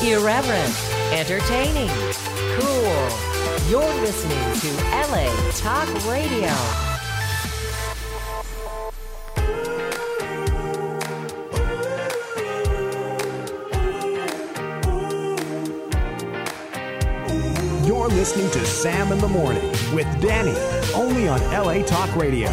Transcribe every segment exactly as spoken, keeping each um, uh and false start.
Irreverent, entertaining, cool. You're listening to L A Talk Radio. You're listening to Sam in the Morning with Danny, only on L A Talk Radio.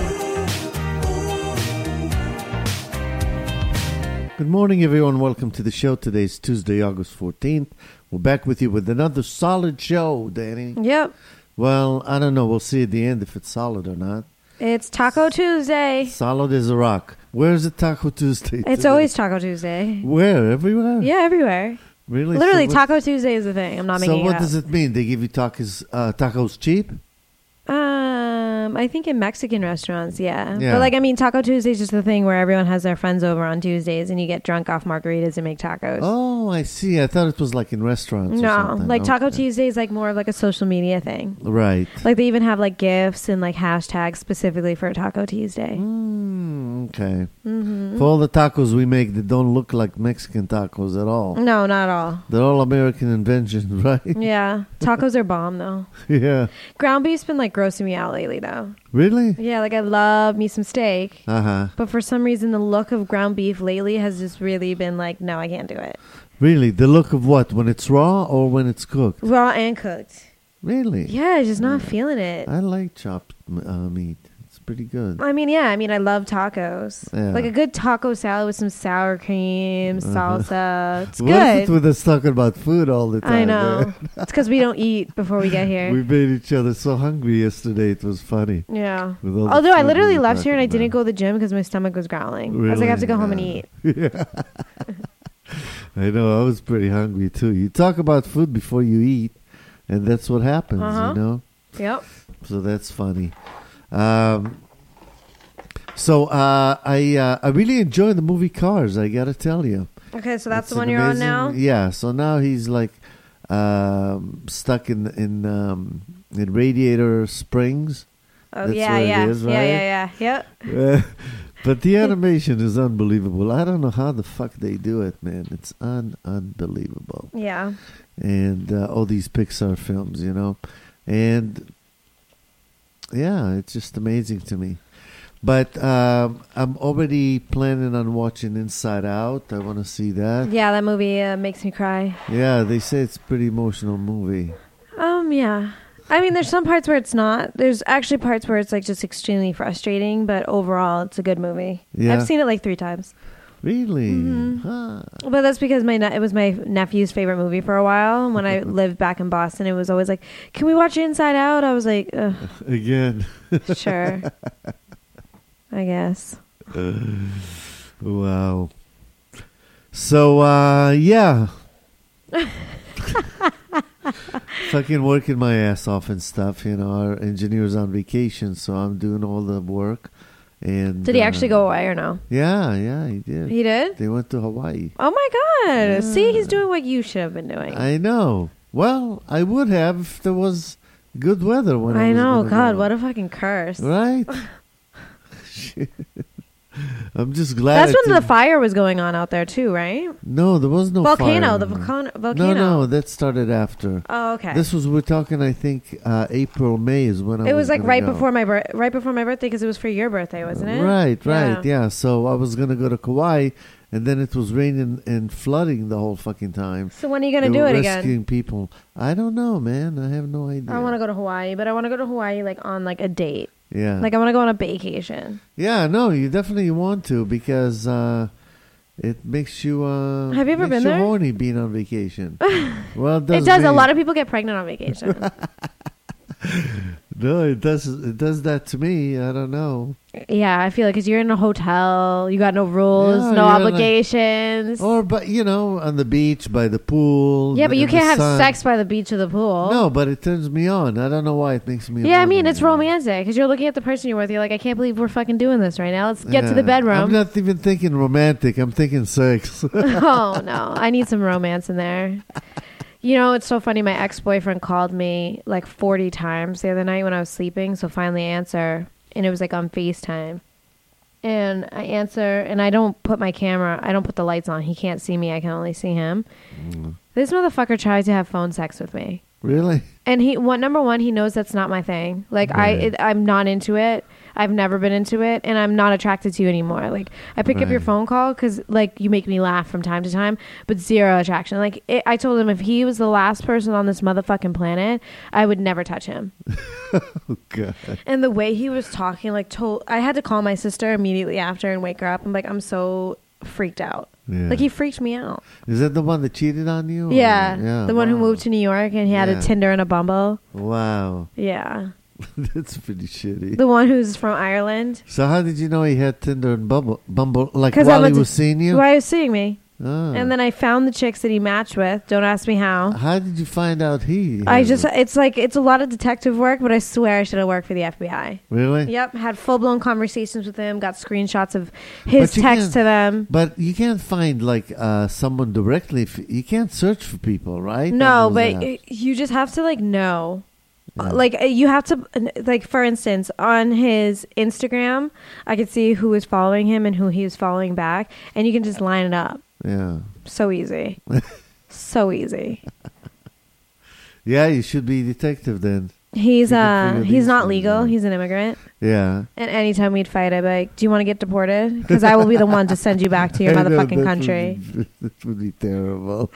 Good morning, everyone. Welcome to the show. Today's Tuesday, August fourteenth. We're back with you with another solid show, Danny. Yep. Well, I don't know. We'll see at the end if it's solid or not. It's Taco Tuesday. Solid as a rock. Where is it Taco Tuesday It's today? always Taco Tuesday. Where? Everywhere? Yeah, everywhere. Really? Literally, so what, Taco Tuesday is a thing. I'm not so making it what up. does it mean? They give you tacos, uh, tacos cheap? Um, I think in Mexican restaurants, yeah. Yeah. But like, I mean, Taco Tuesday is just the thing where everyone has their friends over on Tuesdays and you get drunk off margaritas and make tacos. Oh, I see. I thought it was like in restaurants or No, something. like Taco Okay. Tuesday is like more of like a social media thing. Right. Like they even have like GIFs and like hashtags specifically for Taco Tuesday. Mm, okay. Mm-hmm. For all the tacos we make, they don't look like Mexican tacos at all. No, not at all. They're all American inventions, right? Yeah, tacos are bomb though. Yeah. Ground beef's been like grossing me out lately though. Really? Yeah, like I love me some steak. Uh-huh. But for some reason, the look of ground beef lately has just really been like, no, I can't do it. Really? The look of what? When it's raw or when it's cooked? Raw and cooked. Really? Yeah, just not feeling it. I like chopped uh, meat. It's pretty good. I mean, yeah, I mean, I love tacos. Yeah. Like a good taco salad with some sour cream, salsa. It's What is it good. with us talking about food all the time? I know. man? It's because we don't eat before we get here. We made each other so hungry yesterday. It was funny. Yeah. With all the Although I food literally we were left here and I talking didn't about. go to the gym because my stomach was growling. I was like, I have to go home and Really? eat. Yeah. I know. I was pretty hungry too. You talk about food before you eat, and that's what happens, Uh-huh. you know? Yep. So that's funny. Um, so uh, I uh, I really enjoy the movie Cars. I gotta tell you. Okay, so that's It's the an one you're on amazing- now? Yeah. So now he's like um, stuck in in um, in Radiator Springs. Oh, That's yeah, where it yeah. is, Yeah, right? yeah, yeah. Yep. Uh, but the animation is unbelievable. I don't know how the fuck they do it, man. It's un unbelievable. Yeah. And uh, all these Pixar films, you know, and yeah, it's just amazing to me. But um, I'm already planning on watching Inside Out. I want to see that. Yeah, that movie uh, makes me cry. Yeah, they say it's a pretty emotional movie. Um, yeah. I mean, there's some parts where it's not. There's actually parts where it's like just extremely frustrating, but overall, it's a good movie. Yeah. I've seen it like three times. Really? Mhm. Huh. But that's because my ne- it was my nephew's favorite movie for a while. And when I lived back in Boston, it was always like, "Can we watch Inside Out?" I was like, Ugh, Again. "Sure, I guess." Wow. So, uh, yeah. Fucking working my ass off and stuff. You know, our engineer's on vacation, so I'm doing all the work. And Did he uh, actually go away or no? Yeah, yeah, he did. He did. They went to Hawaii. Oh my god! Yeah. See, he's doing what you should have been doing. I know. Well, I would have if there was good weather when I, I was know. gonna God, go. what a fucking curse. Right? Shit. I'm just glad. That's I when the didn't- fire was going on out there too, right? No, there was no volcano, fire. the volcano, volcano. No, no, that started after. Oh, okay. This was we're talking. I think uh, April, May is when I it was. was like gonna right go. before my bir- right before my birthday because it was for your birthday, wasn't it? Right, right, Yeah. yeah. So I was gonna go to Kauai, and then it was raining and flooding the whole fucking time. So when are you gonna They do were it again? rescuing people. I don't know, man. I have no idea. I want to go to Hawaii, but I want to go to Hawaii like on like a date. Yeah. Like I want to go on a vacation. Yeah, no, you definitely want to because uh, it makes you. Uh, Have you ever makes been you there? horny being on vacation. Well, it It does. does. A me. lot of people get pregnant on vacation. No, it does. It does that to me. I don't know. Yeah, I feel like because you're in a hotel, you got no rules, Yeah, no you're like- obligations. Or, but you know, on the beach by the pool. yeah, but you in the can't have sun. sex by the beach or the pool. No, but it turns me on. I don't know why it makes me. Yeah, I horny. mean it's romantic because you're looking at the person you're with. You're like, I can't believe we're fucking doing this right now. Let's get to the Yeah. bedroom. I'm not even thinking romantic. I'm thinking sex. Oh no, I need some romance in there. You know, it's so funny. My ex-boyfriend called me like forty times the other night when I was sleeping. So finally answer, and it was like on FaceTime. And I answer, and I don't put my camera, I don't put the lights on. He can't see me. I can only see him. Mm. This motherfucker tried to have phone sex with me. Really? And he, what number one, he knows that's not my thing. Like I, Right. it, I'm not into it. I've never been into it, and I'm not attracted to you anymore. Like I pick up your Right. phone call because like you make me laugh from time to time, but zero attraction. Like it, I told him if he was the last person on this motherfucking planet, I would never touch him. Oh, God. And the way he was talking, like told, I had to call my sister immediately after and wake her up. I'm like, I'm so freaked out. Yeah. Like he freaked me out. Is that the one that cheated on you? or- Yeah, yeah. the one who wow. moved to New York and he had Yeah. a Tinder and a Bumble. Wow. Yeah. That's pretty shitty. The one who's from Ireland. So how did you know he had Tinder and Bumble? Bumble like 'Cause I while he went to- was seeing you? Why he was seeing me. Oh. And then I found the chicks that he matched with. Don't ask me how. How did you find out he? I had just, it? it's like, it's a lot of detective work, but I swear I should have worked for the F B I. Really? Yep. Had full blown conversations with him, got screenshots of his But you text can't- to them. But you can't find like uh, someone directly. If, you can't search for people, right? No, On but those apps. y- you just have to like know. Yeah. Like uh, you have to, like for instance, on his Instagram, I could see who was following him and who he was following back, and you can just line it up. Yeah. So easy, so easy. Yeah, you should be a detective then. He's You can uh, figure he's these not things legal. out. He's an immigrant, Yeah. and anytime we'd fight, I'd be like, "Do you want to get deported? Because I will be the one to send you back to your I know, motherfucking that country." Would be, that would be terrible.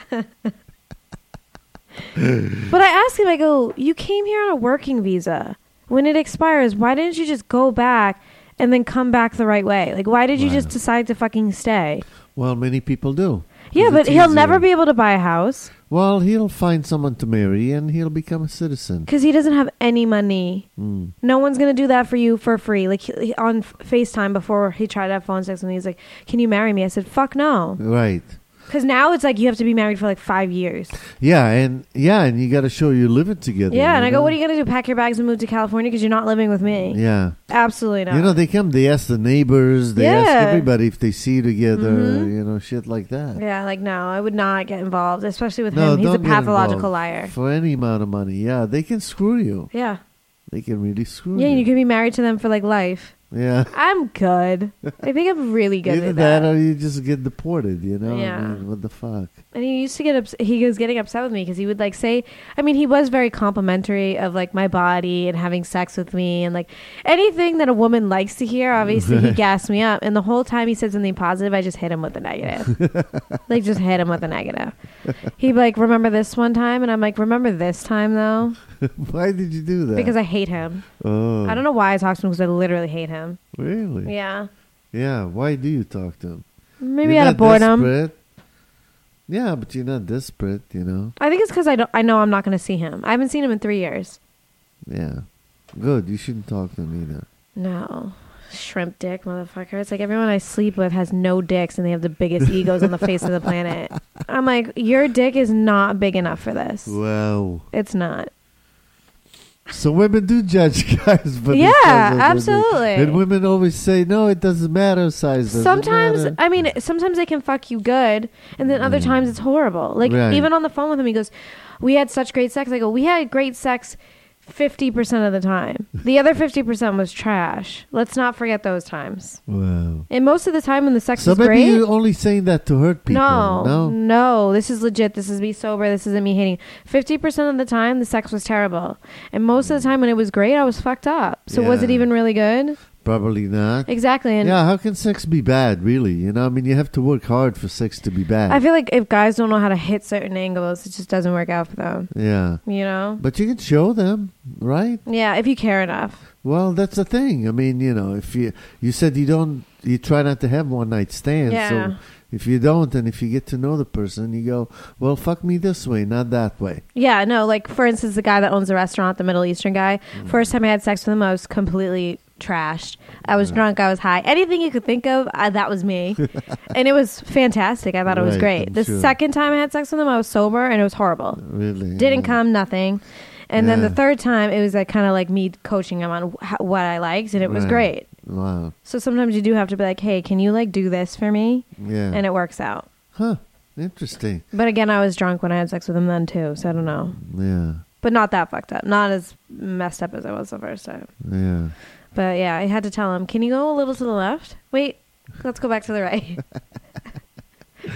But I asked him, I go, "You came here on a working visa. When it expires, why didn't you just go back and then come back the right way? Like, why did you just Right. decide to fucking stay?" Well, many people do. Yeah, 'Cause but it's he'll never easier. be able to buy a house Well, he'll find someone to marry and he'll become a citizen. because he doesn't have any money. Mm. No one's gonna do that for you for free. Like he, he- on F- FaceTime before he tried to have phone sex with me, he's like, "Can you marry me?" I said, "Fuck no," Right. because now it's like you have to be married for like five years. Yeah, and yeah, and you got to show you're living together. Yeah, and you I go, know? "What are you gonna do? Pack your bags and move to California because you're not living with me?" Yeah. Absolutely not. You know, they come, they ask the neighbors, they ask Yeah. everybody if they see you together, Mhm. you know, shit like that. Yeah, like no, I would not get involved, especially with No, him. He's a don't get pathological involved. liar. For any amount of money, yeah, they can screw you. Yeah, They can really screw yeah, you. you can be married to them for like life. Yeah. I'm good. I think I'm really good Either at that, that. or you just get deported, you know? Yeah. I mean, what the fuck? And he used to get ups- he was getting upset with me because he would like say, I mean, he was very complimentary of like my body and having sex with me and like anything that a woman likes to hear. Obviously, he gassed me up, and the whole time he said something positive, I just hit him with the negative. Like just hit him with the negative. He'd be like, "Remember this one time?" And I'm like, "Remember this time though?" Why did you do that? Because I hate him. oh, I don't know why I talk to him because I literally hate him. Really? Yeah. Yeah. Why do you talk to him? Maybe You're out not of boredom. desperate. Yeah, but you're not desperate, you know? I think it's because I don't. I know I'm not going to see him. I haven't seen him in three years. Yeah. Good. You shouldn't talk to him either. No, shrimp dick, motherfucker. It's like everyone I sleep with has no dicks, and they have the biggest egos on the face of the planet. I'm like, your dick is not big enough for this. Wow. It's not. So women do judge guys, but Yeah, the size of their dick. absolutely. And women always say, "No, it doesn't matter. Size doesn't Sometimes, matter." I mean, sometimes they can fuck you good, and then other times it's horrible. Like Right. even on the phone with him, he goes, "We had such great sex." I go, "We had great sex." fifty percent of the time. The other fifty percent was trash. Let's not forget those times. Wow. And most of the time when the sex So was maybe great. you're only saying that to hurt people. No, No. no, this is legit. This is me sober. This isn't me hating. fifty percent of the time, the sex was terrible. And most of the time when it was great, I was fucked up. So was it Yeah. even really good? Probably not. Exactly. And Yeah, how can sex be bad, really? You know, I mean, you have to work hard for sex to be bad. I feel like if guys don't know how to hit certain angles, it just doesn't work out for them. yeah. You know? But you can show them, right? Yeah, if you care enough. Well, that's the thing. I mean, you know, if you you said you don't, you try not to have one night stands. Yeah. So if you don't, and if you get to know the person, you go, well, fuck me this way, not that way. Yeah, no, like for instance, the guy that owns the restaurant, the Middle Eastern guy, Mm. first time I had sex with him, I was completely trashed. I was Yeah. drunk, I was high. Anything you could think of, I, that was me. And it was fantastic. I thought it was Right, great. I'm the sure. second time I had sex with him, I was sober and it was horrible. Really. Didn't Yeah. come, nothing. And then the Yeah. third time, it was like kind of like me coaching him on wh- what I liked, and it was Right. great. Wow. So sometimes you do have to be like, hey, can you like do this for me? Yeah. And it works out. huh. Interesting. But again, I was drunk when I had sex with him then too, so I don't know. Yeah. But not that fucked up. Not as messed up as I was the first time. Yeah. But yeah, I had to tell him, can you go a little to the left? Wait, let's go back to the right.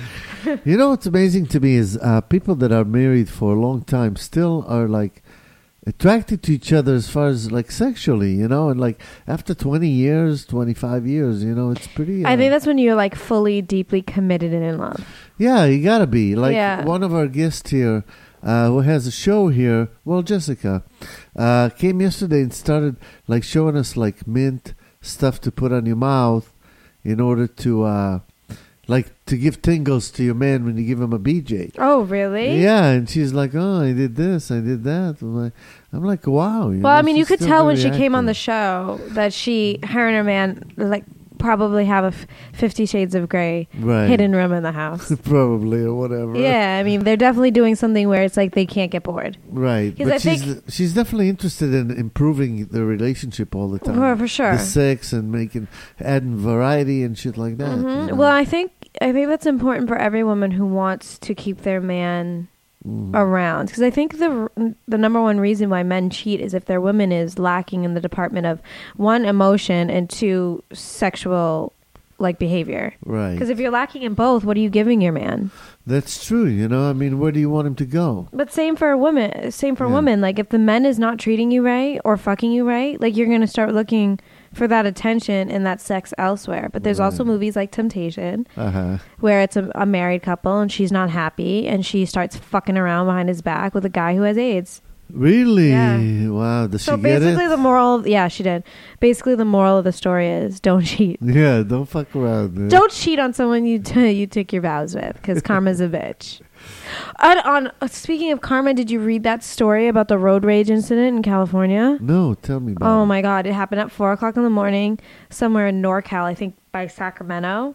You know what's amazing to me is uh, people that are married for a long time still are like attracted to each other as far as like sexually, you know, and like after twenty years, twenty-five years, you know, it's pretty. Uh, I think that's when you're like fully, deeply committed and in love. Yeah, you gotta be. Like Yeah. one of our guests here, uh, who has a show here, well, Jessica, uh, came yesterday and started like showing us like mint stuff to put on your mouth in order to, uh, like to give tingles to your man when you give him a B J. Oh, really? Yeah, and she's like, "Oh, I did this, I did that." I'm like, I'm like "Wow." You Well, know, I mean, you she's could still tell when very she came on the active. show that she, her and her man, like, probably have a f- Fifty Shades of Grey Right. hidden room in the house. Probably or whatever. Yeah, I mean, they're definitely doing something where it's like they can't get bored. Right, 'Cause but I she's think- she's definitely interested in improving the relationship all the time. For, for sure. The sex and making adding variety and shit like that. Mhm. you know? Well, I think I think that's important for every woman who wants to keep their man Mm. around, because I think the the number one reason why men cheat is if their woman is lacking in the department of one, emotion, and two, sexual like behavior. Right. Because if you're lacking in both, what are you giving your man? That's true. You know, I mean, where do you want him to go? But same for a woman. Same for Yeah. women. Like if the man is not treating you right or fucking you right, like you're gonna start looking for that attention and that sex elsewhere. But there's also Right. movies like Temptation, Uh huh. where it's a, a married couple and she's not happy and she starts fucking around behind his back with a guy who has AIDS. Really? Yeah. Wow. Does So she get basically, it? the moral, yeah, she did. Basically, the moral of the story is don't cheat. Yeah. Don't fuck around. Man. Don't cheat on someone you t- you took your vows with, because karma's a bitch. On, on uh, speaking of karma, did you read that story about the road rage incident in California? No. Tell me about Oh it. my God! It happened at four o'clock in the morning, somewhere in NorCal, I think by Sacramento.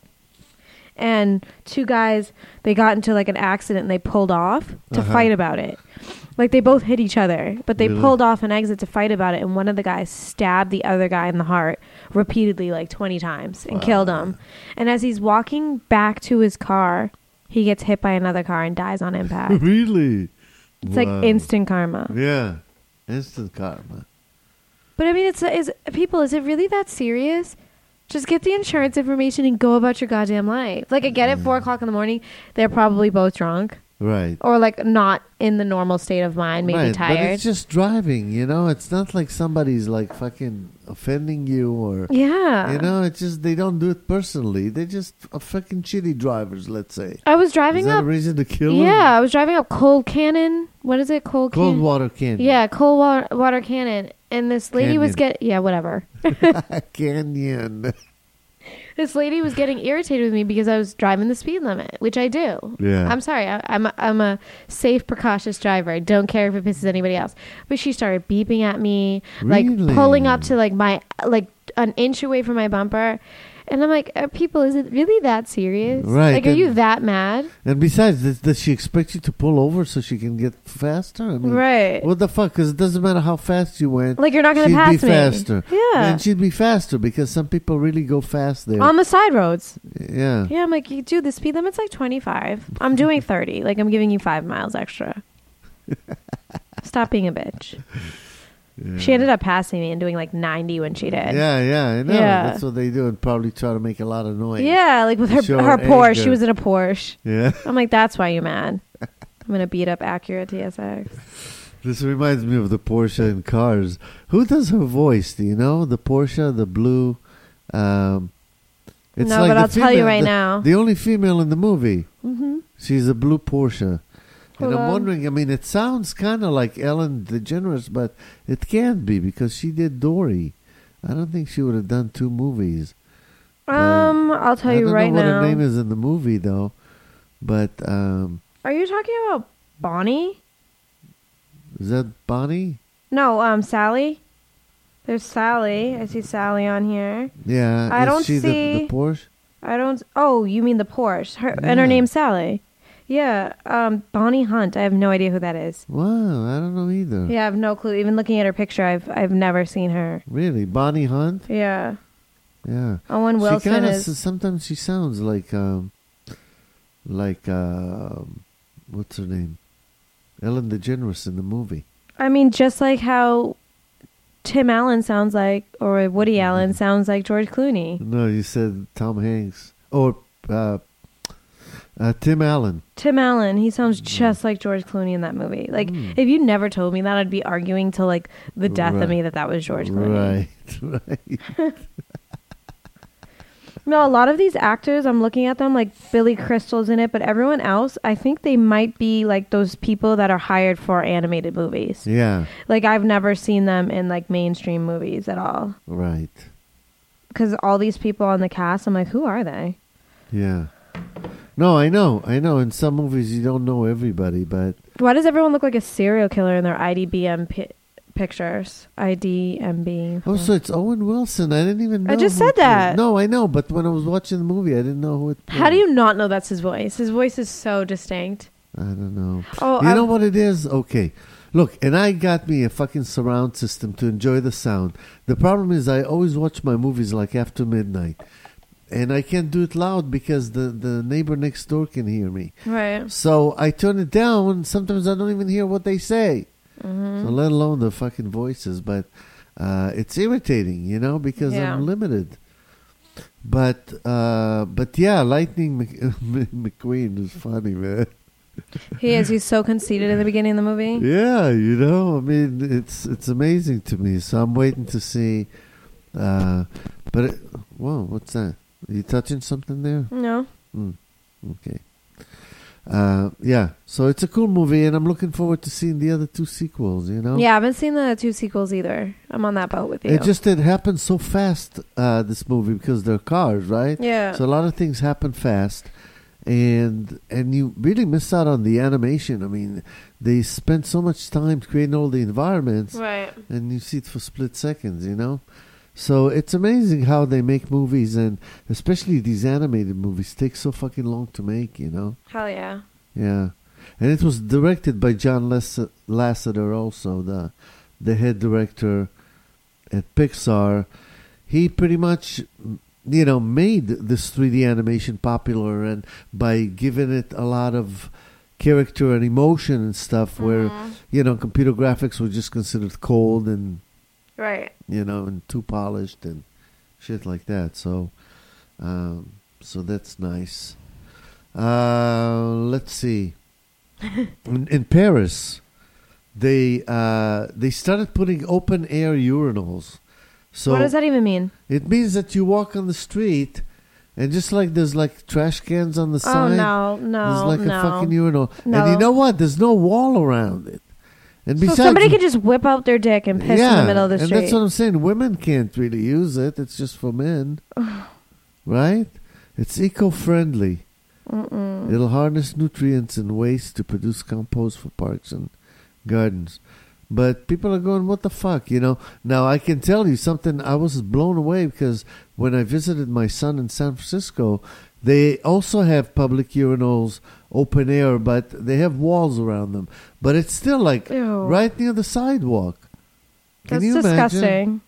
And two guys, they got into like an accident and they pulled off to Uh-huh. fight about it. Like they both hit each other, but they Really? pulled off an exit to fight about it. And one of the guys stabbed the other guy in the heart repeatedly, like twenty times, and killed him. And as he's walking back to his car, he gets hit by another car and dies on impact. Really? It's Wow. like instant karma. Yeah. Instant karma. But I mean, it's is people. Is it really that serious? Just get the insurance information and go about your goddamn life. Like I get it, four o'clock in the morning. They're probably both drunk Right. or like not in the normal state of mind, maybe right. But tired. it's just driving. You know, it's not like somebody's like fucking offending you or. Yeah. You know, it's just they don't do it personally. They're just a fucking shitty drivers, let's say. I was Is driving that up. a reason to kill them? Yeah, I was driving up Cold Cannon. What is it? Cold Cold Cannon. water canyon. Yeah, Cold Water, water Cannon. And this lady was Canyon. get yeah, whatever. Canyon. This lady was getting irritated with me because I was driving the speed limit, which I do. Yeah. I'm sorry. I, I'm a, I'm a safe, precautious driver. I don't care if it pisses anybody else. But she started beeping at me, like Really? pulling up to like my like an inch away from my bumper. And I'm like, uh, people, is it really that serious? Right, Like, are you and- that mad? And besides, does, does she expect you to pull over so she can get faster? I mean, Right. What the fuck? Because it doesn't matter how fast you went. Like, you're not going to she'd pass be me. faster. Yeah. And she'd be faster because some people really go fast there. On the side roads. yeah. Yeah, I'm like, you dude, the speed limit's like twenty-five. I'm doing thirty. Like, I'm giving you five miles extra. Stop being a bitch. Yeah. She ended up passing me and doing like ninety when she did. Yeah, yeah, I know. Yeah. That's what they do and probably try to make a lot of noise. Yeah, like with her Show her her Porsche. She anger. was in a Porsche. Yeah. I'm like, that's why you mad. I'm gonna beat up Acura T S X. This reminds me of the Porsche in cars. Who does her voice? Do you know? The Porsche, the blue. Um, it's No, like but the I'll tell you female- right the- now. The only female in the movie. Mm-hmm. She's a blue Porsche. Hold and I'm on. wondering, I mean, it sounds kind of like Ellen DeGeneres, but it can't be because she did Dory. I don't think she would have done two movies. Um, I'll tell I you don't right know what now. her name is in the movie, though. But um, Are you talking about Bonnie? is that Bonnie? No, um, Sally. There's Sally. I see Sally on here. Yeah. I is don't she the, see- the Porsche? I don't. Oh, you mean the Porsche? Her and her Yeah. name's Sally. Yeah. Um, Bonnie Hunt. I have no idea who that is. Wow, I don't know either. Yeah, I have no clue. Even looking at her picture, I've I've never seen her. Really? Bonnie Hunt? Yeah. Yeah. Owen She Wilson kind of, is. sometimes she sounds like, um, like, um, what's her name? Ellen DeGeneres in the movie. I mean, just like how Tim Allen sounds like, or Woody Allen sounds like George Clooney. No, you said Tom Hanks. Or, uh, Uh, Tim Allen. Tim Allen. He sounds just like George Clooney in that movie. Like, if you never told me that, I'd be arguing till like the death Right. of me that that was George Clooney. Right, right. No, a lot of these actors, I'm looking at them like Billy Crystal's in it, but everyone else, I think they might be like those people that are hired for animated movies. Yeah, Like, I've never seen them in like mainstream movies at all. right. Because all these people on the cast, I'm like, who are they? Yeah. No, I know. I know. In some movies, you don't know everybody, but Why does everyone look like a serial killer in their I D B M pi- pictures? I D M B. oh, so it's Owen Wilson. I didn't even know. I just who said it was. that. No, I know, but when I was watching the movie, I didn't know who it was. How do you not know that's his voice? His voice is so distinct. I don't know. Oh, You I- know what it is? Okay. Look, and I got me a fucking surround system to enjoy the sound. The problem is I always watch my movies like after midnight. And I can't do it loud because the, the neighbor next door can hear me. Right. So I turn it down. Sometimes I don't even hear what they say. Mm-hmm. So let alone the fucking voices. But uh, it's irritating, you know, because Yeah. I'm limited. But uh, but yeah, Lightning Mc- McQueen is funny, man. He is. He's so conceited in the beginning of the movie. Yeah, you know, I mean, it's it's amazing to me. So I'm waiting to see. Uh, but it, whoa, what's that? Are you touching something there? No. Mm, okay. Uh, yeah, so it's a cool movie, and I'm looking forward to seeing the other two sequels. You know. Yeah, I haven't seen the two sequels either. I'm on that boat with you. It just it happened so fast. Uh, this movie because they're cars, right? Yeah. So a lot of things happen fast, and and you really miss out on the animation. I mean, they spent so much time creating all the environments, Right. and you see it for split seconds. You know, so it's amazing how they make movies, and especially these animated movies take so fucking long to make. You know, Hell yeah. yeah, and it was directed by John Lass- Lasseter, also the the head director at Pixar. He pretty much, you know, made this three D animation popular, and by giving it a lot of character and emotion and stuff, where Mhm. you know computer graphics were just considered cold and Right. you know and too polished and shit like that. So, um, so that's nice. Uh, let's see. in, in Paris, they uh, they started putting open air urinals. So What does that even mean? it means that you walk on the street, and just like there's like trash cans on the Oh, side, no, no, there's like no. a fucking urinal. No. And you know what? There's no wall around it. And So besides, somebody could just whip out their dick and piss in the middle of the and street. that's what I'm saying. Women can't really use it. It's just for men, right? It's eco-friendly. Mm-mm. It'll harness nutrients and waste to produce compost for parks and gardens. But people are going, what the fuck, you know? Now, I can tell you something. I was blown away because when I visited my son in San Francisco, they also have public urinals, open air, but they have walls around them. But it's still like Ew. right near the sidewalk. Can That's you disgusting.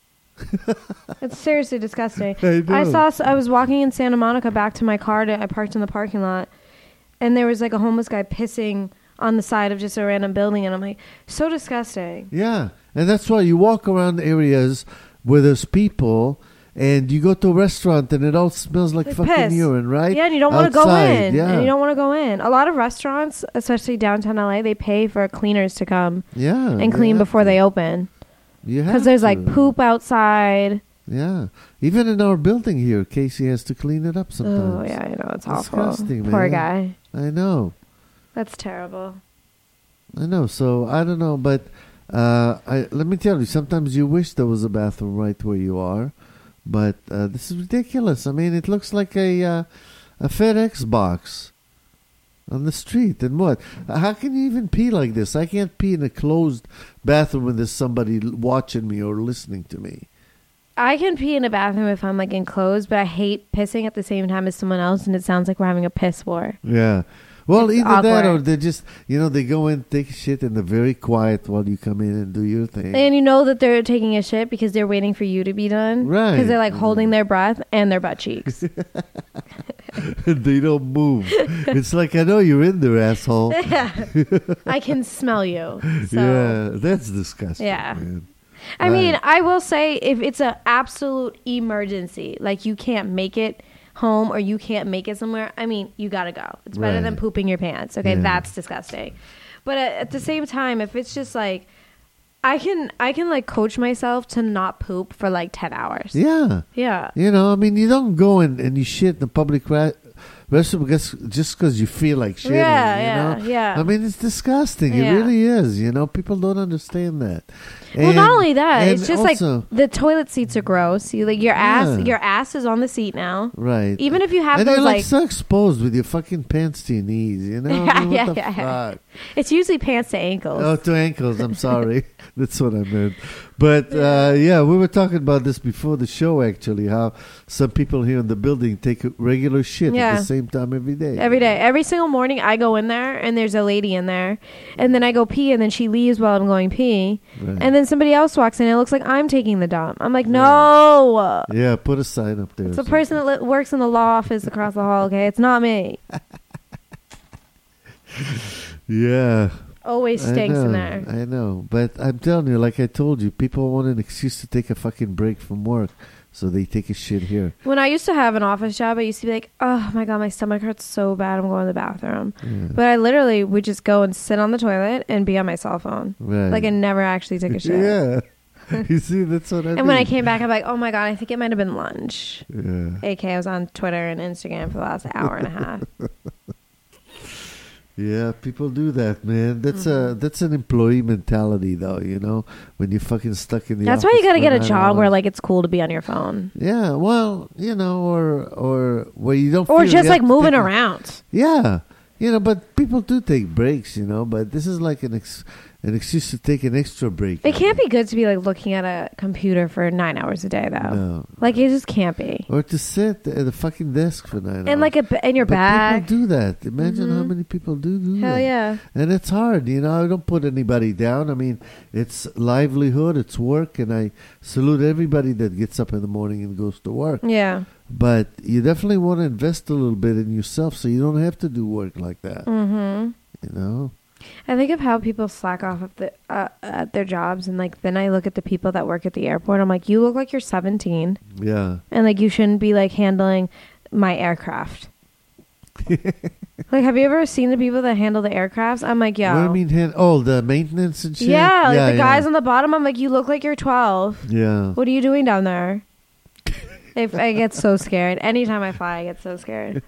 It's seriously disgusting. I I know. saw. s- I was walking in Santa Monica back to my car. To, I parked in the parking lot, and there was like a homeless guy pissing on the side of just a random building, and I'm like, so disgusting. Yeah, and that's why you walk around areas where there's people, and you go to a restaurant and it all smells like Like fucking piss. urine, right? Yeah, and you don't want to go Outside, in. Yeah, And you don't want to go in. A lot of restaurants, especially downtown L A, they pay for cleaners to come yeah, and you clean have before to. they open. You have Because there's like to. poop outside. Yeah, even in our building here, Casey has to clean it up sometimes. Oh, yeah, I know. It's awful. Disgusting, Poor man. guy. I know, That's terrible. I know. So I don't know, but uh, I let me tell you, sometimes you wish there was a bathroom right where you are, but uh, this is ridiculous. I mean, it looks like a uh, a FedEx box on the street. And what? How can you even pee like this? I can't pee in a closed bathroom when there's somebody l- watching me or listening to me. I can pee in a bathroom if I'm like enclosed, but I hate pissing at the same time as someone else, and it sounds like we're having a piss war. Yeah. Well, It's either that or awkward. they just, you know, they go in, take a shit, and they're very quiet while you come in and do your thing. And you know that they're taking a shit because they're waiting for you to be done. Right. Because they're like holding their breath and their butt cheeks. They don't move. It's like, I know you're in there, asshole. I can smell you. So. Yeah, that's disgusting. Yeah. Man. I Right. mean, I will say if it's an absolute emergency, like you can't make it home or you can't make it somewhere, I mean, you gotta go. It's better Right. than pooping your pants. Okay, Yeah. that's disgusting. But at, at the same time, if it's just like, I can I can like coach myself to not poop for like ten hours. Yeah. Yeah. You know, I mean, you don't go and, and you shit in the public ra- restroom because, just because you feel like shitting. Yeah, you yeah, know? yeah. I mean, it's disgusting. Yeah. It really is. You know, people don't understand that. Well, not only that, and it's just also- like the toilet seats are gross. You like your ass, Yeah. your ass is on the seat now. Right. Even if you have and those you're like, like, so exposed with your fucking pants to your knees, you know? I mean, what Yeah, the yeah, yeah. fuck? it's usually pants to ankles. Oh, to ankles. I'm sorry. That's what I meant. But uh, yeah, we were talking about this before the show. Actually, how some people here in the building take a regular shit Yeah. at the same time every day. Every day, every single morning, I go in there and there's a lady in there, and then I go pee, and then she leaves while I'm going pee, Right. and then somebody else walks in. And it looks like I'm taking the dump. I'm like, no, Yeah, put a sign up there. it's or a person that li- works in the law office across the hall. Okay, it's not me. something. Yeah. Always stinks I know, in there. I know. But I'm telling you, like I told you, people want an excuse to take a fucking break from work. So they take a shit here. When I used to have an office job, I used to be like, oh my God, my stomach hurts so bad. I'm going to the bathroom. Yeah. But I literally would just go and sit on the toilet and be on my cell phone. Right. Like I never actually took a shit. Yeah. You see, that's what I mean. And when I came back, I'm like, oh my God, I think it might have been lunch. Yeah. A K, I was on Twitter and Instagram for the last hour and a half. Yeah, people do that, man. That's Mm-hmm. a that's an employee mentality, though. You know, when you're fucking stuck in the. That's why you office got to for get a nine job where hours. like it's cool to be on your phone. Yeah, well, you know, or or where you don't. Or feel just you like have to moving take a- around. Yeah, you know, but people do take breaks, you know. But this is like an ex- an excuse to take an extra break. It can't be good to be like looking at a computer for nine hours a day though. No. Like it just can't be. Or to sit at the fucking desk for nine hours. And like a, b- in your but bag. people do that. Imagine how Mhm. many people do do Hell that. yeah. And it's hard, you know. I don't put anybody down. I mean, it's livelihood, it's work, and I salute everybody that gets up in the morning and goes to work. Yeah. But you definitely want to invest a little bit in yourself so you don't have to do work like that. Mm-hmm. You know? I think of how people slack off of the, uh, at their jobs, and like then I look at the people that work at the airport. I'm like, you look like you're seventeen, Yeah. and like you shouldn't be like handling my aircraft. Like, have you ever seen the people that handle the aircrafts? I'm like, yo, What do you mean? Hand- oh, the maintenance and shit? yeah, like the yeah. guys on the bottom. I'm like, you look like you're twelve. Yeah. What are you doing down there? If I get so scared. Anytime I fly, I get so scared.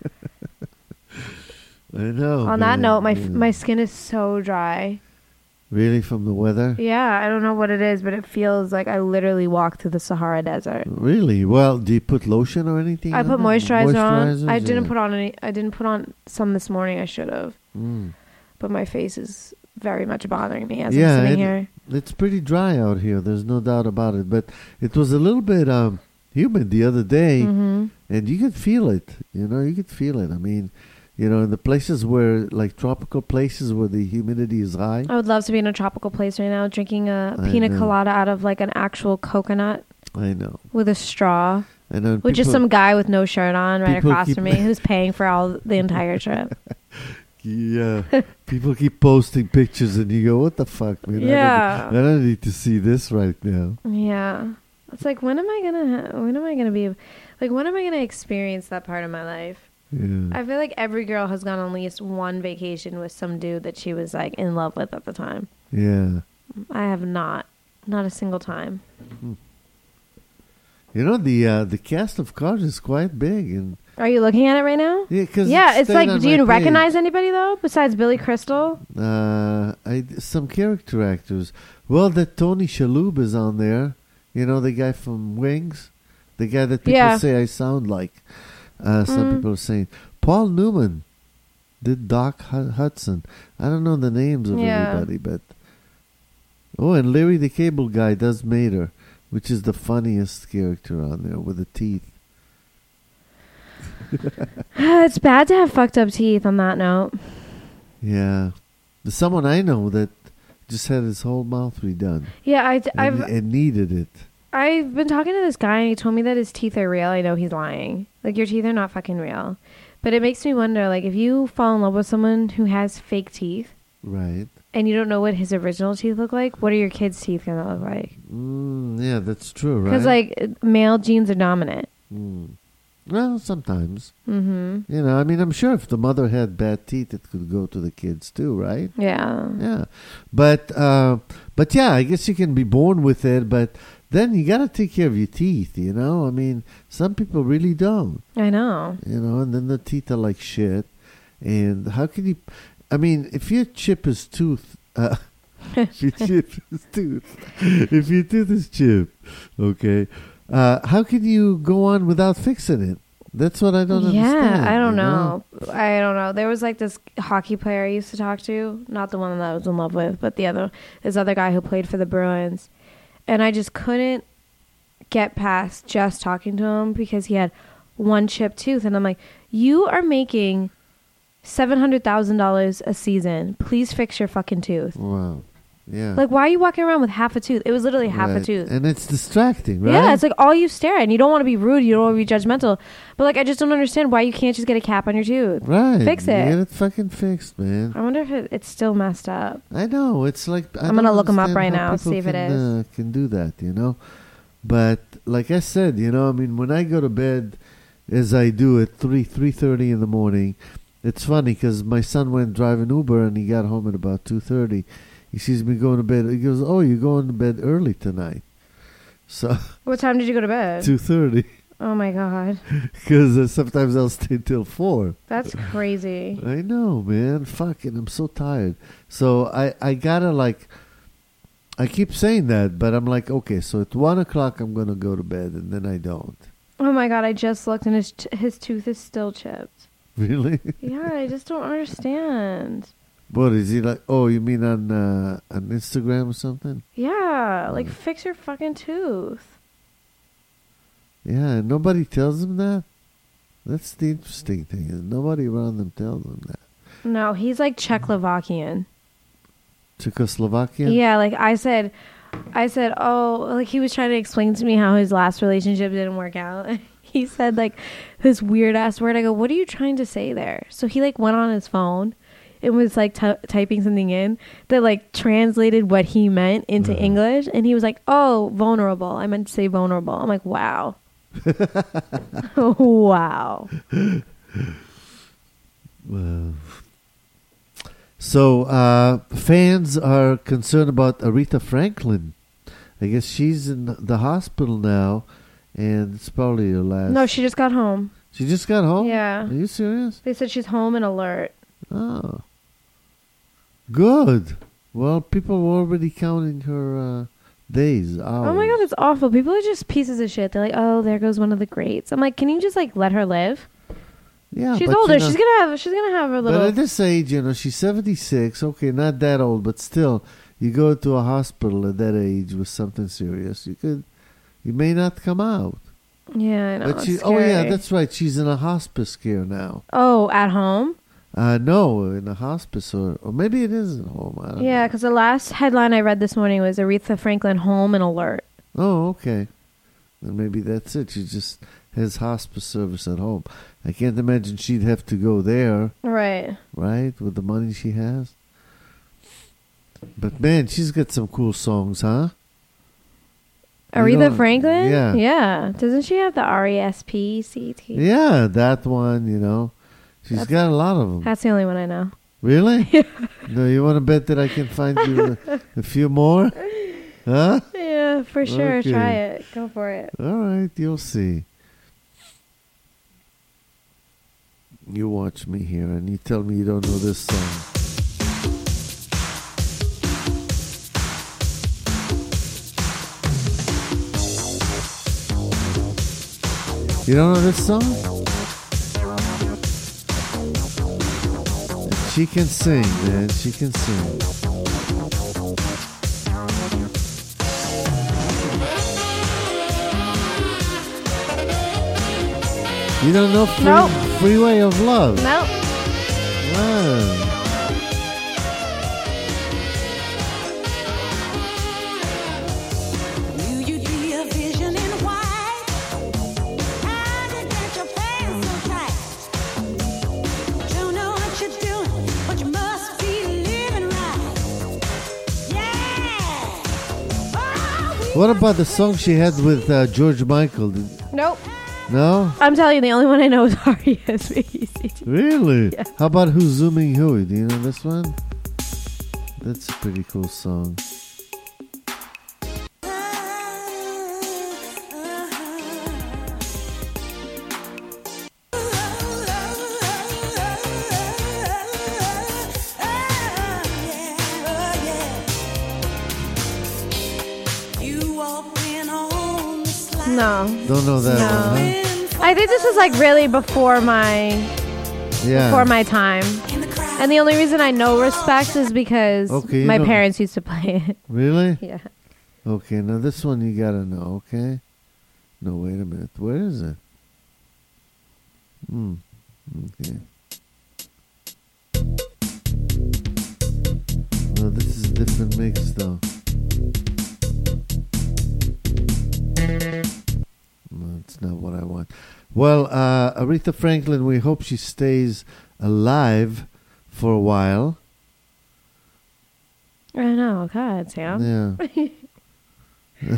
I know. On that man. note, my Yeah. my skin is so dry. Really, from the weather? Yeah, I don't know what it is, but it feels like I literally walked through the Sahara Desert. Really? Well, do you put lotion or anything? I on put it? moisturizer on. Moisturizers? I didn't Yeah. put on any. I didn't put on some this morning. I should have, Mm. but my face is very much bothering me as Yeah, I'm sitting it- here. It's pretty dry out here. There's no doubt about it. But it was a little bit um, humid the other day, hmm and you could feel it. You know, you could feel it. I mean, you know, in the places where, like tropical places where the humidity is high. I would love to be in a tropical place right now, drinking a I pina know. colada out of like an actual coconut I know. with a straw, And then with just people- some guy with no shirt on right people across keep- from me who's paying for all the entire trip. Yeah, people keep posting pictures, and you go, "What the fuck, man? Yeah. I don't, I don't need to see this right now." Yeah. It's like, when am I gonna ha- when am I gonna be like when am I gonna experience that part of my life? Yeah. I feel like every girl has gone on at least one vacation with some dude that she was like in love with at the time. Yeah. I have not, not a single time. You know, the uh, the cast of Cars is quite big, and Are you looking at it right now? yeah, cause Yeah, it's staying like, on do my you page. recognize anybody though besides Billy Crystal? Uh, I some character actors. Well, that Tony Shalhoub is on there. You know, the guy from Wings, the guy that people Yeah. say I sound like. Uh, some Mm. people are saying Paul Newman did Doc Hu- Hudson. I don't know the names of Yeah. everybody, but oh, and Larry the Cable Guy does Mater, which is the funniest character on there with the teeth. It's bad to have fucked up teeth on that note. Yeah, there's someone I know that just had his whole mouth redone Yeah, I, and, I've and needed it. I've been talking to this guy and he told me that his teeth are real. I know he's lying. Like, your teeth are not fucking real. But it makes me wonder, like, if you fall in love with someone who has fake teeth Right. and you don't know what his original teeth look like, what are your kids' teeth going to look like? Mm, yeah, that's true, right? Because, like, male genes are dominant. Mm. Well, sometimes. Mm-hmm. You know, I mean, I'm sure if the mother had bad teeth, it could go to the kids too, right? Yeah. Yeah. But, uh, but yeah, I guess you can be born with it, but then you got to take care of your teeth, you know? I mean, some people really don't. I know. You know, and then the teeth are like shit. And how can you... I mean, if your chip is tooth... Uh, if your chip is tooth... If your tooth is chipped, okay... Uh, how can you go on without fixing it? That's what I don't yeah, understand. I don't you know. I don't know. There was like this hockey player I used to talk to, not the one that I was in love with, but the other, this other guy who played for the Bruins. And I just couldn't get past just talking to him because he had one chipped tooth. And I'm like, you are making seven hundred thousand dollars a season. Please fix your fucking tooth. Wow. Yeah. Like, why are you walking around with half a tooth? It was literally half right. a tooth. And it's distracting, right? Yeah, it's like all you stare at. And you don't want to be rude. You don't want to be judgmental. But, like, I just don't understand why you can't just get a cap on your tooth. Right. Fix it. Get it fucking fixed, man. I wonder if it, it's still messed up. I know. It's like... I I'm going to look them up understand right how now, people see if it can, is. Uh, can do that, you know? But, like I said, you know, I mean, when I go to bed, as I do at three, three thirty in the morning, it's funny because my son went driving Uber and he got home at about two thirty. He sees me going to bed. He goes, "Oh, you're going to bed early tonight." So What time did you go to bed? two thirty. Oh, my God. Because uh, sometimes I'll stay till four. That's crazy. I know, man. Fucking, I'm so tired. So I, I gotta like, I keep saying that, but I'm like, okay, so at one o'clock I'm gonna go to bed, and then I don't. Oh, my God. I just looked and his, t- his tooth is still chipped. Really? Yeah, I just don't understand. What is he like? Oh, you mean on uh, on Instagram or something? Yeah, like fix your fucking tooth. Yeah, and nobody tells him that. That's the interesting thing. Is nobody around them tells him that. No, he's like Czechoslovakian. Czechoslovakian? Yeah, like I said, I said, oh, like he was trying to explain to me how his last relationship didn't work out. He said like this weird ass word. I go, what are you trying to say there? So he like went on his phone. It was like t- typing something in that like translated what he meant into uh-huh. English. And he was like, oh, vulnerable. I meant to say vulnerable. I'm like, wow. Wow. Well, so uh, fans are concerned about Aretha Franklin. I guess she's in the hospital now. And it's probably her last. No, she just got home. She just got home? Yeah. Are you serious? They said she's home and alert. Oh. Good. Well, people were already counting her uh, days, hours. Oh my God, that's awful. People are just pieces of shit. They're like, oh, there goes one of the greats. I'm like, can you just like let her live? Yeah, she's but, older. You know, she's gonna have. She's gonna have her little. But at this age, you know, she's seventy-six. Okay, not that old, but still, you go to a hospital at that age with something serious, you could, you may not come out. Yeah, I know. But she, it's oh yeah, scary. that's right. She's in a hospice care now. Oh, at home? Uh, no, in a hospice, or, or maybe it is at home. I don't Yeah, know. because the last headline I read this morning was Aretha Franklin home and alert. Oh, okay. Then maybe that's it. She just has hospice service at home. I can't imagine she'd have to go there, Right. right, with the money she has. But man, she's got some cool songs, huh? You Aretha know, Franklin? yeah. Yeah. Doesn't she have the R E S P C T? Yeah, that one, you know. She's That's- got a lot of them. That's the only one I know. Really? No, you want to bet that I can find you a, a few more? Huh? Yeah, for sure. Okay. Try it. Go for it. All right, you'll see. You watch me here and you tell me you don't know this song. You don't know this song? She can sing, man. She can sing. You don't know free, Nope. Freeway of Love? Nope. Wow. What about the song she had with uh, George Michael? Did- Nope. No? I'm telling you, the only one I know is R E S P E C T. Really? Yeah. How about Who's Zooming Huey? Do you know this one? That's a pretty cool song. No. Don't know that No. one, huh? I think this was like really before my Yeah. before my time. And the only reason I know Respect is because Okay, you my know- parents used to play it. Really? Yeah. Okay, now this one you gotta know, okay? No, wait a minute. Where is it? Hmm. Okay. No, this is a different mix, though. No, it's not what I want. Well, uh, Aretha Franklin, we hope she stays alive for a while. I know. God, Sam. Yeah.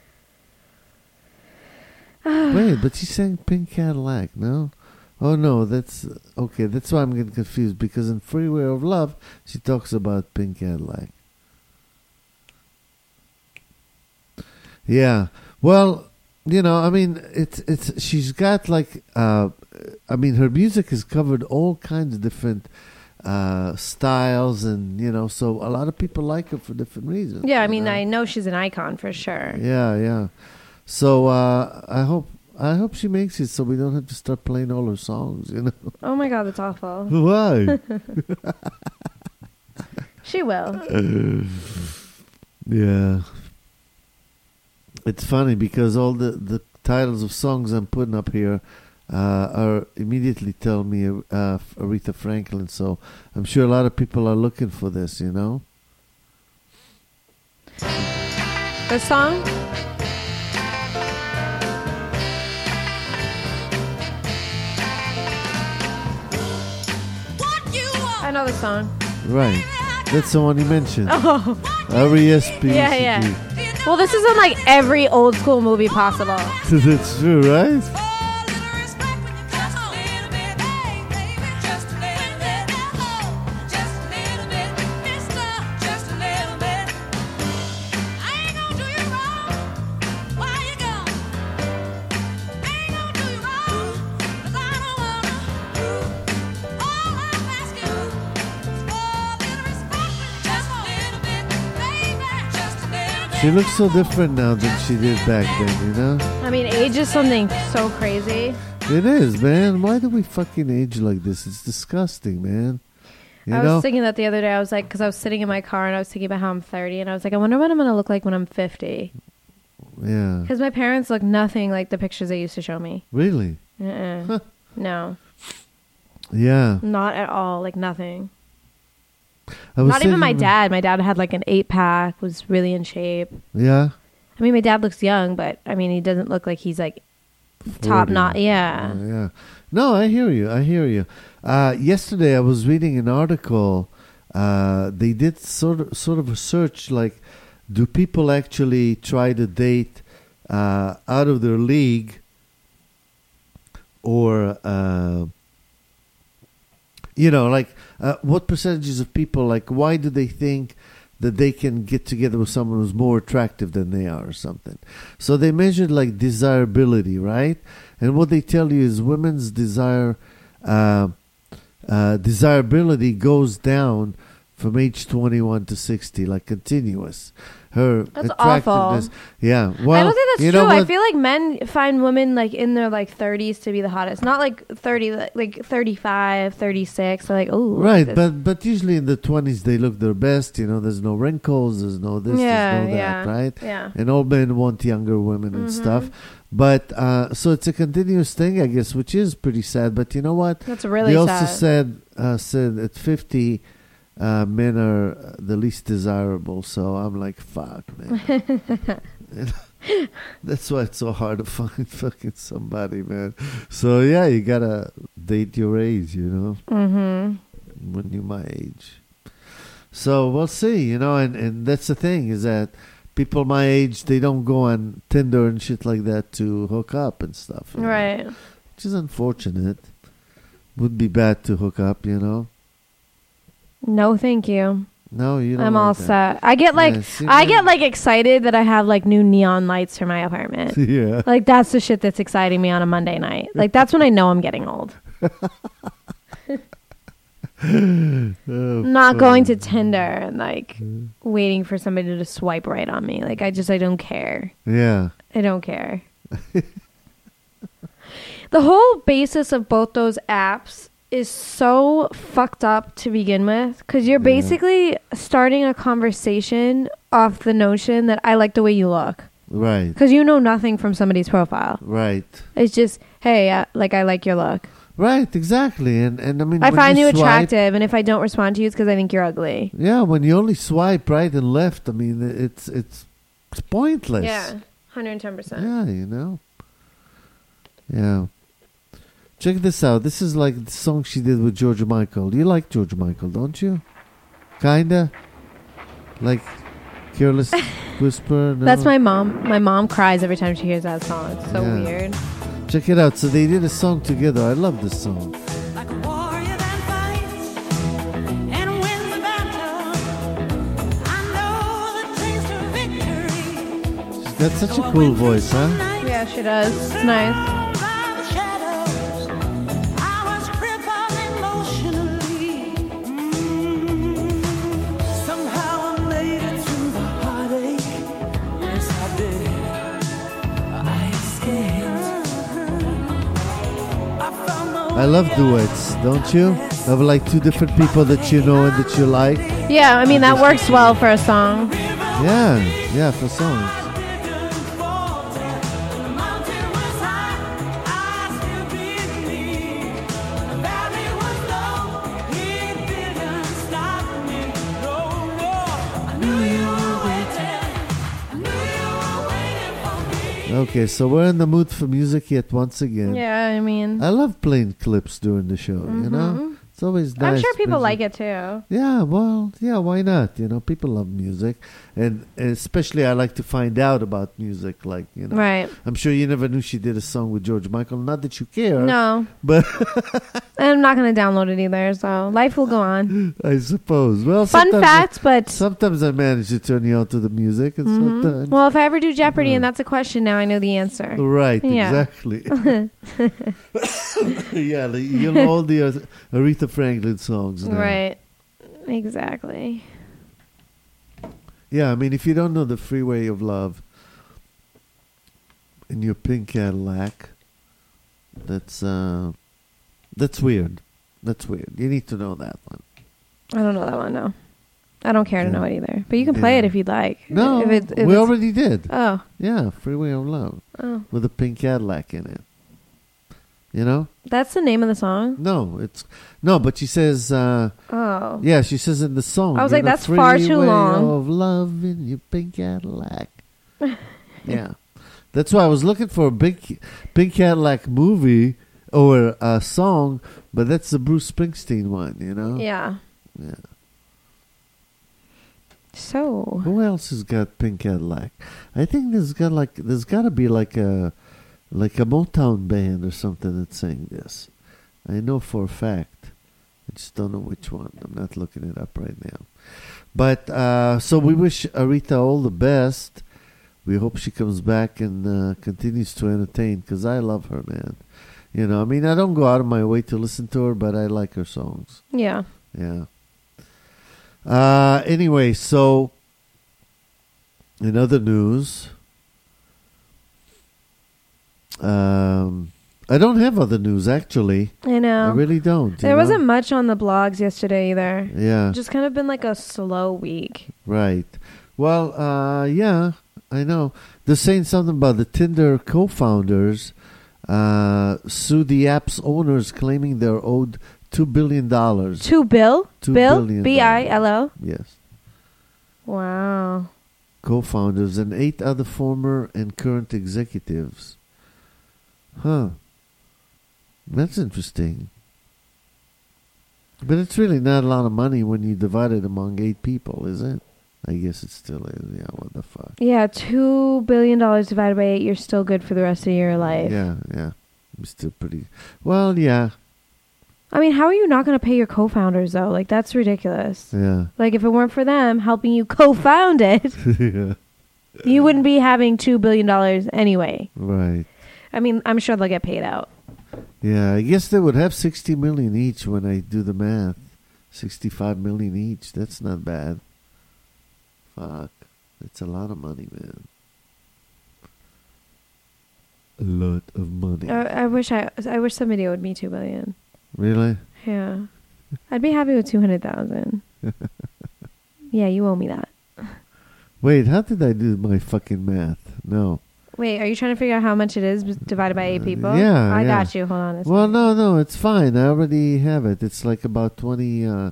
Wait, but she sang Pink Cadillac, no? Oh, no, that's... Okay, that's why I'm getting confused, because in Freeway of Love, she talks about Pink Cadillac. Yeah. Well, you know, I mean, it's... it's. She's got, like... Uh, I mean, her music has covered all kinds of different uh, styles, and, you know, so a lot of people like her for different reasons. Yeah, I you mean, know? I know she's an icon for sure. Yeah, yeah. So uh, I hope I hope she makes it, so we don't have to start playing all her songs. You know Oh my God, that's awful. why? She will. Yeah. It's funny because all the, the titles of songs I'm putting up here uh, are immediately tell me uh, Aretha Franklin. So I'm sure a lot of people are looking for this. You know. This song? I know the song. Right. That's the one you mentioned. Oh, R E S P E C T. yeah, yeah. Well, this is in like every old school movie possible. That's true, right? She looks so different now than she did back then, you know? I mean, age is something so crazy. It is, man. Why do we fucking age like this? It's disgusting, man. You I know? was thinking that the other day. I was like, because I was sitting in my car and I was thinking about how I'm thirty, and I was like, I wonder what I'm going to look like when I'm fifty. Yeah. Because my parents look nothing like the pictures they used to show me. Really? Uh-uh. Huh. No, Yeah. not at all. Like nothing. I was Not even thinking my about- dad. My dad had like an eight pack, was really in shape. Yeah. I mean, my dad looks young, but I mean, he doesn't look like he's like top forty. notch. Yeah. Uh, yeah. No, I hear you. I hear you. Uh, yesterday, I was reading an article. Uh, they did sort of sort of a search, like, do people actually try to date uh, out of their league, or uh, you know, like, uh, what percentages of people, like, why do they think that they can get together with someone who's more attractive than they are or something? So they measured, like, desirability, right? And what they tell you is women's desire, uh, uh, desirability goes down from age twenty-one to sixty, like continuous. Her That's attractiveness. awful. Yeah. Well, I don't think that's you true. know I what? feel like men find women like in their like thirties to be the hottest. Not like thirty, like, like thirty-five, thirty-six. They're like, oh, Right, but but usually in the twenties they look their best. You know, there's no wrinkles, there's no this, Yeah, there's no that, yeah, right? yeah. And all men want younger women and Mhm. stuff. But uh, so it's a continuous thing, I guess, which is pretty sad. But you know what? That's really they also sad. said uh, said at fifty, uh, men are uh, the least desirable. So I'm like, fuck, man. You know? That's why it's so hard to find fucking somebody, man. So yeah, you gotta date your age, you know, Mm-hmm. when you're my age. So we'll see, you know, and, and that's the thing is that people my age, they don't go on Tinder and shit like that to hook up and stuff. you know, Right. Which is unfortunate. Would be bad to hook up, you know. No, thank you. No, you don't. I'm like all that. set. I get like Yeah, see, I man. get like excited that I have like new neon lights for my apartment. Yeah. Like that's the shit that's exciting me on a Monday night. Like that's when I know I'm getting old. Oh, Not going to fuck. Tinder and like waiting for somebody to swipe right on me. Like I just I don't care. Yeah. I don't care. The whole basis of both those apps is so fucked up to begin with because you're Yeah. basically starting a conversation off the notion that I like the way you look Right. because you know nothing from somebody's profile. Right. It's just, hey, uh, like I like your look. Right. Exactly. And and I mean, I when find you, swipe- attractive, and if I don't respond to you, it's because I think you're ugly. Yeah. When you only swipe right and left, I mean, it's it's it's pointless. Yeah, one hundred ten percent. Yeah. You know. Yeah. Check this out. This is like the song she did with George Michael. You like George Michael, don't you? Kinda. Like Careless Whisper. No? That's my mom. My mom cries every time she hears that song. It's so Yeah. weird. Check it out. So they did a song together. I love this song. Like a warrior that fights and wins the battle. I know the taste of victory. She's got such a cool voice, huh? Yeah, she does. It's nice. By the shadows, I was crippled emotionally. Mm. Somehow I made it through the heartache. Yes, I did. I escaped. I found my I love duets, don't you? Of like two different people that you know and that you like. Yeah, I mean that works well for a song. Yeah, yeah, for songs. Okay, so we're in the mood for music yet once again. Yeah, I mean, I love playing clips during the show, you know? It's always nice. I'm sure people brings like it too. Yeah, well, yeah, why not? You know, people love music. And especially I like to find out about music. Like, you know, Right. I'm sure you never knew she did a song with George Michael. Not that you care. No. But And I'm not going to download it either, so life will go on. I suppose. Well, Fun sometimes fact, but sometimes I manage to turn you on to the music, and sometimes well, if I ever do Jeopardy and that's a question, now I know the answer. right, Yeah. exactly. Yeah, like, you know all the uh, Aretha Franklin songs now. Right. Exactly. Yeah, I mean, if you don't know the Freeway of Love in your pink Cadillac, that's uh, that's weird. That's weird. You need to know that one. I don't know that one, no. I don't care to Yeah. know it either. But you can play Yeah. it if you'd like. No, If it, if we it's- already did. Oh. Yeah, Freeway of Love Oh. with a pink Cadillac in it. You know? That's the name of the song? No, it's no, but she says, uh, Oh. yeah, she says in the song. I was "You're like, the that's far too freeway long." Of love in your pink Cadillac. Yeah, that's why I was looking for a big pink Cadillac movie or a song, but that's the Bruce Springsteen one. You know? Yeah. Yeah. So. Who else has got pink Cadillac? I think there's got like there's got to be like a like a Motown band or something that's saying this. I know for a fact. I just don't know which one. I'm not looking it up right now. But uh, so we wish Aretha all the best. We hope she comes back and uh, continues to entertain because I love her, man. You know, I mean, I don't go out of my way to listen to her, but I like her songs. Yeah. Yeah. Uh, anyway, so in other news, um, I don't have other news actually. I know. I really don't. you There know? wasn't much on the blogs yesterday either. Yeah. Just kind of been like a slow week. Right. Well, uh, yeah, I know. They're saying something about the Tinder co-founders uh, sued the app's owners, claiming they're owed two billion dollars. Two Bill? Two Bill? billion B I L O? Yes. Wow. Co-founders and eight other former and current executives. Huh. That's interesting. But it's really not a lot of money when you divide it among eight people, is it? I guess it still is. Yeah, what the fuck? Yeah, two billion dollars divided by eight. You're still good for the rest of your life. Yeah, yeah. I'm still pretty. Well, yeah, I mean, how are you not going to pay your co-founders though? Like that's ridiculous. yeah, Like if it weren't for them helping you co-found it, yeah. you wouldn't be having two billion dollars anyway. Right. I mean, I'm sure they'll get paid out. Yeah, I guess they would have sixty million each when I do the math. Sixty-five million each. That's not bad. Fuck, that's a lot of money, man. A lot of money. I, I wish I, I wish somebody owed me two billion. Really? Yeah, I'd be happy with two hundred thousand. Yeah, you owe me that. Wait, how did I do my fucking math? No. Wait, are you trying to figure out how much it is divided by eight people? yeah, I yeah. got you. Hold on. A Well, second. no, no, it's fine. I already have it. It's like about twenty. Uh,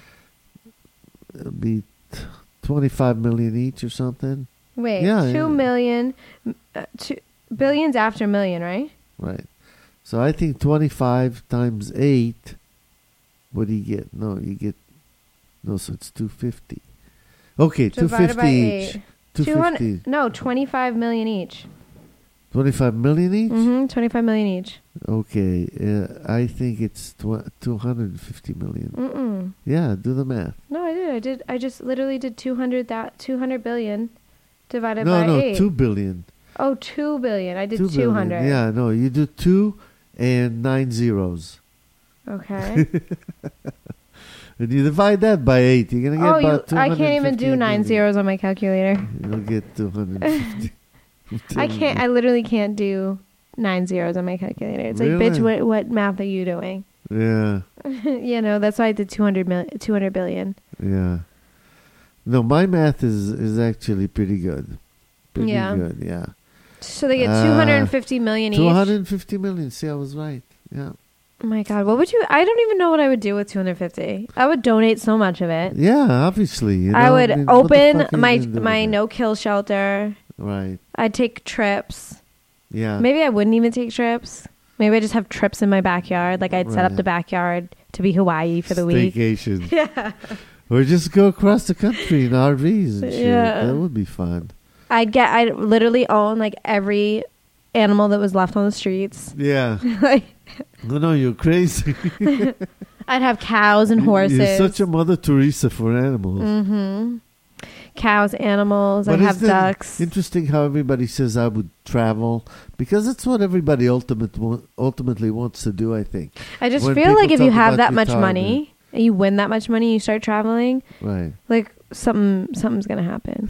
it'll be t- twenty-five million each or something. Wait, Yeah, two yeah. million, uh, two billions after million, right? Right. So I think twenty-five times eight. What do you get? No, you get. No, so it's two fifty. Okay, two Divided by fifty eight. each. Two Two fifty. hundred. No, twenty-five million each. Twenty-five million each. Mm-hmm. Twenty-five million each. Okay, uh, I think it's tw- two hundred fifty million. Mm-mm. Yeah, do the math. No, I did. I did. I just literally did two hundred that two hundred billion divided No, by no, eight. two billion. Oh, two billion. I did Two two billion. hundred. Yeah, no, you do two and nine zeros. Okay. And you divide that by eight, you're gonna get Oh, you. about two I hundred. can't even do nine zeros on my calculator. You'll get two hundred fifty. I can't. I literally can't do nine zeros on my calculator. It's like, Really? bitch, what what math are you doing? Yeah, You know, that's why I did two hundred mil, two hundred billion. yeah. No, my math is is actually pretty good. Pretty Yeah. good. Yeah. So they get Uh, two hundred fifty million each. Two hundred fifty million. See, I was right. Yeah. Oh my god, what would you? I don't even know what I would do with two hundred fifty. I would donate so much of it. Yeah, obviously. You I know, would mean, what the open fuck are you my gonna do my with it? no kill shelter. Right. I'd take trips. Yeah. Maybe I wouldn't even take trips. Maybe I just have trips in my backyard. Like I'd set up Right. the backyard to be Hawaii for the week. Staycation. Yeah. Or just go across the country in R Vs and shit. Yeah. That would be fun. I'd get. I'd literally own like every animal that was left on the streets. Yeah. Like No, no, you're crazy. I'd have cows and horses. You're such a Mother Teresa for animals. Mm-hmm. Cows, animals. But I'd have isn't it ducks. interesting how everybody says I would travel, because that's what everybody ultimate wa- ultimately wants to do, I think. I just when feel people like if you talk have about that much retirement. money and you win that much money, you start traveling. Right. Like something, something's gonna happen.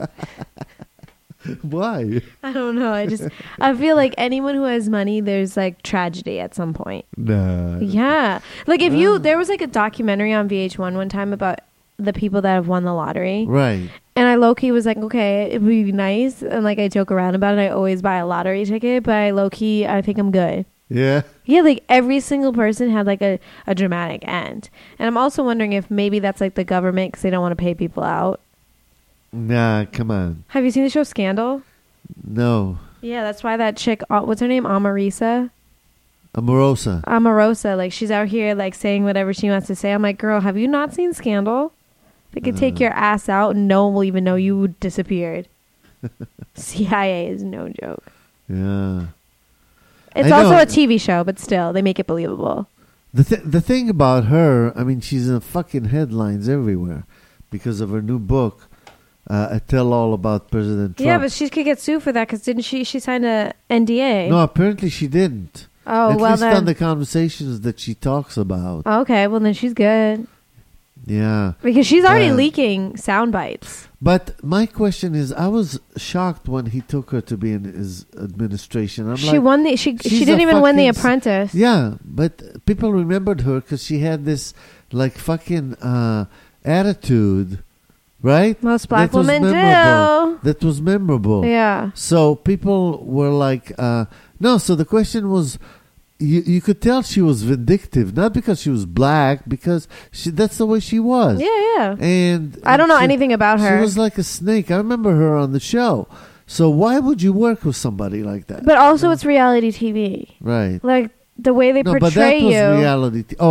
Why? I don't know. I just, I feel like anyone who has money, there's like tragedy at some point. Nah. Yeah. Like if Ah. you, there was like a documentary on V H one one time about the people that have won the lottery. Right. And I low-key was like, okay, it would be nice. And like I joke around about it. I always buy a lottery ticket, but I low-key, I think I'm good. Yeah. Yeah, like every single person had like a, a dramatic end. And I'm also wondering if maybe that's like the government because they don't want to pay people out. Nah, come on. Have you seen the show Scandal? No. Yeah, that's why that chick, uh, what's her name? Amarisa? Amorosa. Omarosa, like she's out here like saying whatever she wants to say. I'm like, girl, have you not seen Scandal? They could take Uh. your ass out and no one will even know you disappeared. C I A is no joke. Yeah. It's I also know. a T V show, but still, they make it believable. The th- the thing about her, I mean, she's in fucking headlines everywhere because of her new book, uh, A Tell All About President Trump. Yeah, but she could get sued for that because didn't she? She signed a N D A. No, apparently she didn't. Oh, At well least then. on the conversations that she talks about. Okay, well then she's good Yeah. because she's already Uh, leaking sound bites. But my question is, I was shocked when he took her to be in his administration. I'm She like, won the. She she's she didn't a even win the fucking s- Apprentice. yeah, but people remembered her because she had this like fucking uh, attitude, right? Most black That was women memorable. do. That was memorable. Yeah. So people were like, uh, no. So the question was, you you could tell she was vindictive, not because she was black, because she that's the way she was. Yeah, yeah. And I don't know she- anything about She her. was like a snake. I remember her on the show. So why would you work with somebody like that? But also, it's reality T V. right. Like the way they No, but that portray was you. reality. T- oh,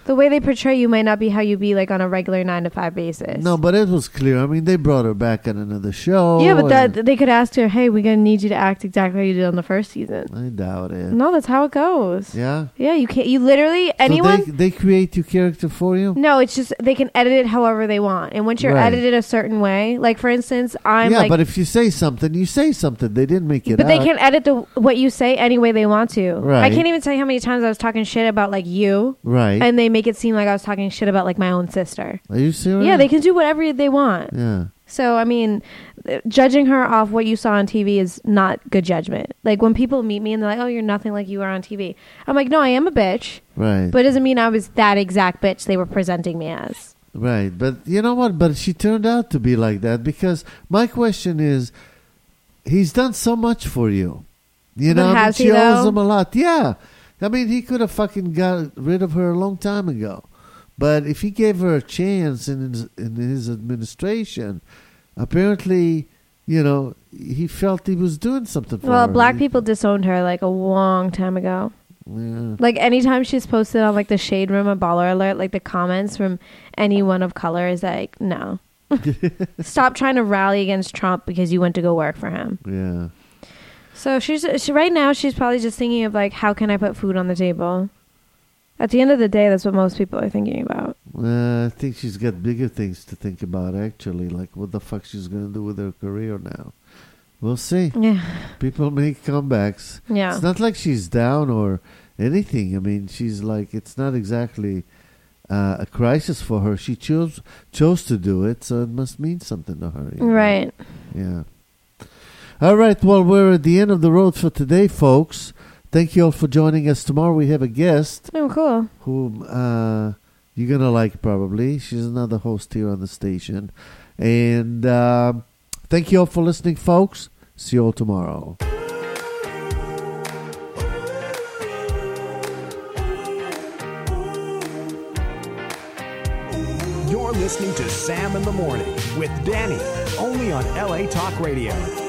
The way they portray you might not be how you be like on a regular nine to five basis. No, but it was clear. I mean, they brought her back on another show. Yeah, but and that they could ask her, "Hey, we're gonna need you to act exactly how you did on the first season." I doubt it. No, that's how it goes. Yeah? Yeah, you can't. You literally So anyone. they, they create your character for you? No, it's just they can edit it however they want, and once you're Right. edited a certain way, like for instance, I'm yeah, like, but if you say something, you say something. They didn't make it but they up. can edit the what you say any way they want to. Right. I can't even tell you how many times I was talking shit about like you, Right. and they make it seem like I was talking shit about like my own sister. Are you serious? Yeah, they can do whatever they want. Yeah. So I mean, uh, judging her off what you saw on T V is not good judgment. Like when people meet me and they're like, "Oh, you're nothing like you are on T V," I'm like, "No, I am a bitch, Right. but it doesn't mean I was that exact bitch they were presenting me as." Right. But you know what? But she turned out to be like that because my question is, he's done so much for you. You But know, I mean, has she he, owes though? him a lot. Yeah. I mean, he could have fucking got rid of her a long time ago. But if he gave her a chance in his, in his administration, apparently, you know, he felt he was doing something for Well, her. black He- people disowned her like a long time ago. Yeah. Like anytime she's posted on like the Shade Room or Baller Alert, like the comments from anyone of color is like, no. Stop trying to rally against Trump because you went to go work for him. Yeah. So she's she, right now she's probably just thinking of like, how can I put food on the table? At the end of the day, that's what most people are thinking about. Uh, I think she's got bigger things to think about, actually. Like what the fuck she's going to do with her career now. We'll see. Yeah. People make comebacks. Yeah. It's not like she's down or anything. I mean, she's like, it's not exactly uh, a crisis for her. She chose chose to do it, so it must mean something to her. you know? Right. Yeah. All right. Well, we're at the end of the road for today, folks. Thank you all for joining us. Tomorrow we have a guest Oh, cool. who uh, you're going to like probably. She's another host here on the station. And uh, thank you all for listening, folks. See you all tomorrow. You're listening to Sam in the Morning with Danny, only on L A Talk Radio.